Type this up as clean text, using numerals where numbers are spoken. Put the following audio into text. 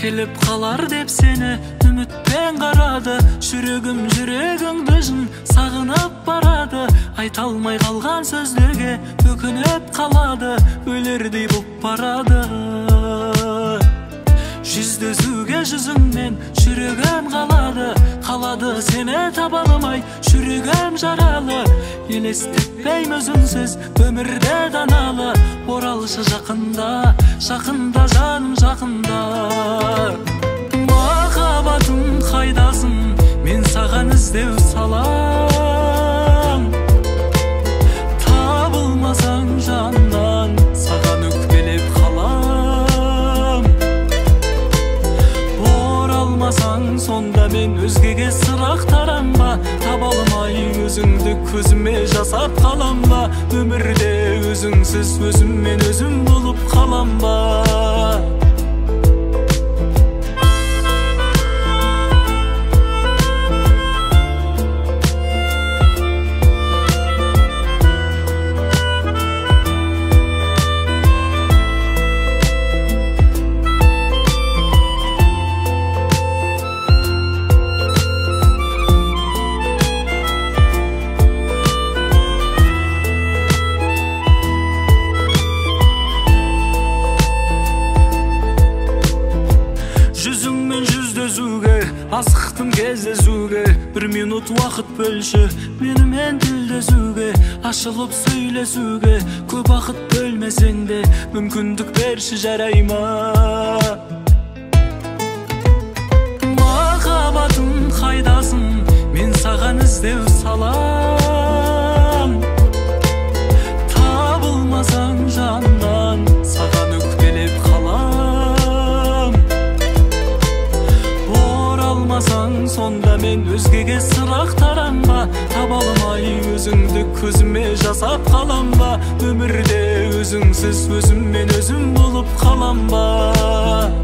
келіп қалар деп сені үмітпен қарады. Жүрегім жүрегіңді жын сағынып барады. Айта алмай қалған сөздерге өкініп қалады. Өлердей боп барады. Жүздесуге жүзіңмен жүрегім қалады. Қалады сені таба алмай жүрегім жаралы. Елестетпейм өзіңсіз өмірде даналы. Оралшы жақында, жақында жаным жақында. Махаббатым қайдасың, мен саған іздеу салам. Табылмасаң жаннан, саған өкпелеп қалам. Оралмасаң сонда мен өзгеге сырақтарам ба? Таба алмай өзіңді көзіме жасап қалам ба? Өмірде өзіңсіз өзіммен өзім болып қалам ба? Жүзіңмен жүздесуге, асықтым кездесуге. Бір минут уақыт бөлші менімен тілдесуге. Ашылып сөйлесуге көп уақыт бөлмесең де мүмкіндік берші, жарай ма? Махаббатым қайдасың, мен саған іздеу салам. Табылмасаң жаннан, саған өкпелеп қалам. Оралмасаң сонда мен өзгеге сырақтарам ба? Таба алмай өзіңді көзіме жасап қалам ба? Өмірде өзіңсіз өзіммен өзім болып қалам ба?